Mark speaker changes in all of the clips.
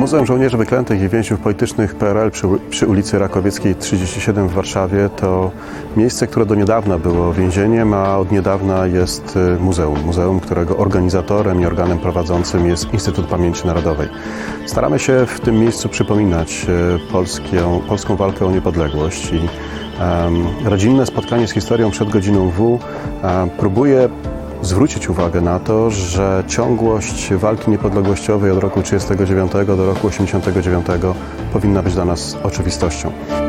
Speaker 1: Muzeum Żołnierzy Wyklętych i Więźniów Politycznych PRL przy ulicy Rakowieckiej 37 w Warszawie to miejsce, które do niedawna było więzieniem, a od niedawna jest muzeum. Muzeum, którego organizatorem i organem prowadzącym jest Instytut Pamięci Narodowej. Staramy się w tym miejscu przypominać polską walkę o niepodległość i rodzinne spotkanie z historią przed godziną W próbuje zwrócić uwagę na to, że ciągłość walki niepodległościowej od roku 1939 do roku 1989 powinna być dla nas oczywistością.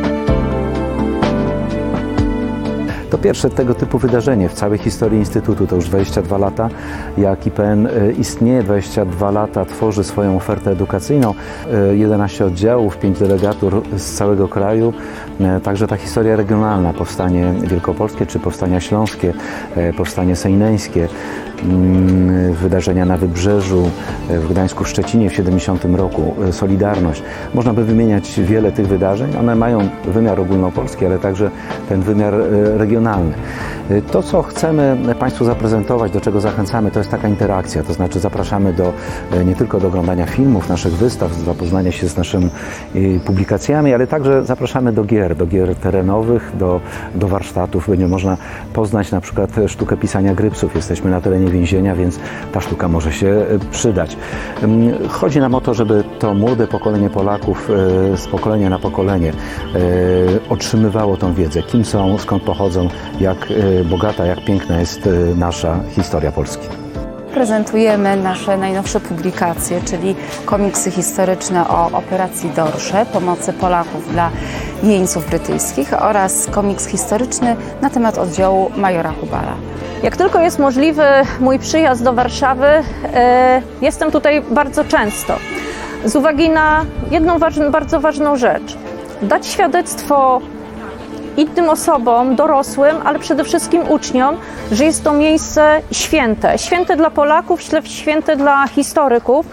Speaker 2: To pierwsze tego typu wydarzenie w całej historii Instytutu, to już 22 lata, jak IPN istnieje, 22 lata tworzy swoją ofertę edukacyjną, 11 oddziałów, 5 delegatur z całego kraju, także ta historia regionalna, powstanie wielkopolskie czy powstania śląskie, powstanie sejneńskie, wydarzenia na Wybrzeżu, w Gdańsku, w Szczecinie w 70 roku, Solidarność. Można by wymieniać wiele tych wydarzeń, one mają wymiar ogólnopolski, ale także ten wymiar regionalny. To, co chcemy Państwu zaprezentować, do czego zachęcamy, to jest taka interakcja, to znaczy zapraszamy nie tylko do oglądania filmów, naszych wystaw, zapoznania się z naszymi publikacjami, ale także zapraszamy do gier terenowych, do warsztatów. Będzie można poznać na przykład sztukę pisania grypsów. Jesteśmy na terenie więzienia, więc ta sztuka może się przydać. Chodzi nam o to, żeby to młode pokolenie Polaków z pokolenia na pokolenie otrzymywało tą wiedzę, kim są, skąd pochodzą, jak bogata, jak piękna jest nasza historia Polski.
Speaker 3: Prezentujemy nasze najnowsze publikacje, czyli komiksy historyczne o operacji Dorsze, pomocy Polaków dla jeńców brytyjskich oraz komiks historyczny na temat oddziału majora Hubala.
Speaker 4: Jak tylko jest możliwy mój przyjazd do Warszawy, jestem tutaj bardzo często. Z uwagi na jedną bardzo ważną rzecz. Dać świadectwo innym osobom, dorosłym, ale przede wszystkim uczniom, że jest to miejsce święte. Święte dla Polaków, święte dla historyków.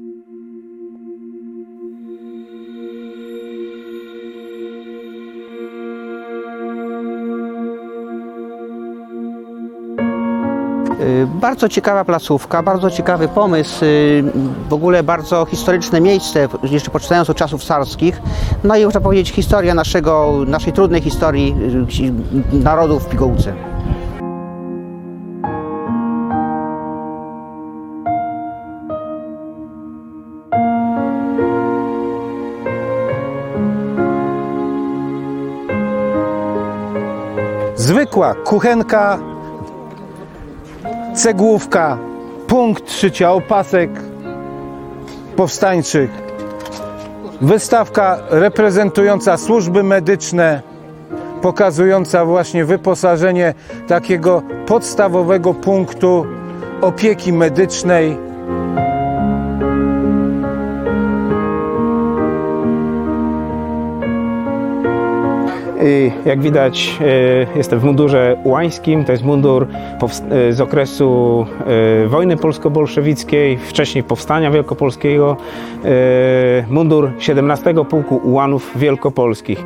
Speaker 5: Bardzo ciekawa placówka, bardzo ciekawy pomysł, w ogóle bardzo historyczne miejsce, jeszcze poczynając od czasów carskich. No i można powiedzieć historia naszej trudnej historii narodów w pigułce.
Speaker 6: Zwykła kuchenka, cegłówka, punkt szycia opasek powstańczych, wystawka reprezentująca służby medyczne, pokazująca właśnie wyposażenie takiego podstawowego punktu opieki medycznej.
Speaker 7: Jak widać, jestem w mundurze ułańskim, to jest mundur z okresu wojny polsko-bolszewickiej, wcześniej powstania wielkopolskiego, mundur 17 Pułku Ułanów Wielkopolskich.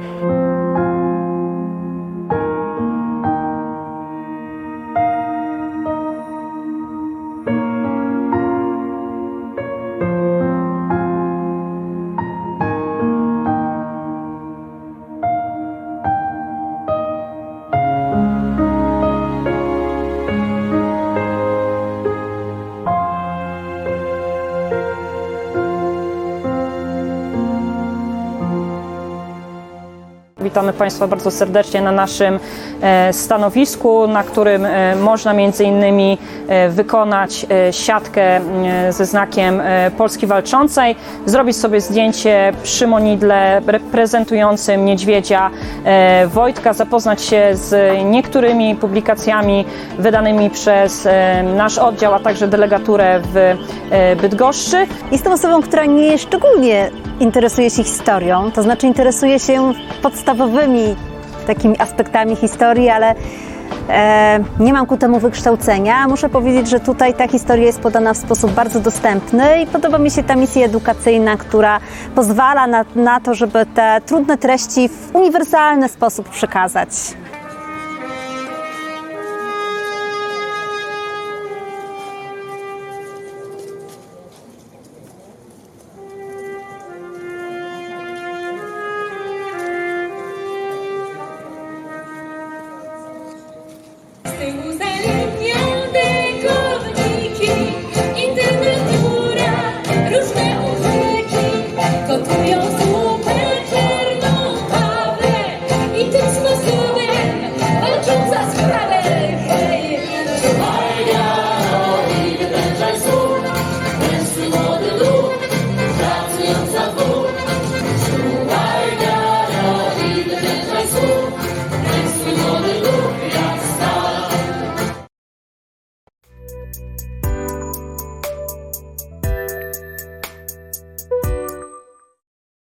Speaker 4: Witamy Państwa bardzo serdecznie na naszym stanowisku, na którym można między innymi wykonać siatkę ze znakiem Polski Walczącej, zrobić sobie zdjęcie przy monidle reprezentującym niedźwiedzia Wojtka, zapoznać się z niektórymi publikacjami wydanymi przez nasz oddział, a także delegaturę w Bydgoszczy.
Speaker 8: Jestem osobą, która nie szczególnie interesuje się historią, to znaczy interesuje się podstawowymi takimi aspektami historii, ale nie mam ku temu wykształcenia. Muszę powiedzieć, że tutaj ta historia jest podana w sposób bardzo dostępny i podoba mi się ta misja edukacyjna, która pozwala na to, żeby te trudne treści w uniwersalny sposób przekazać.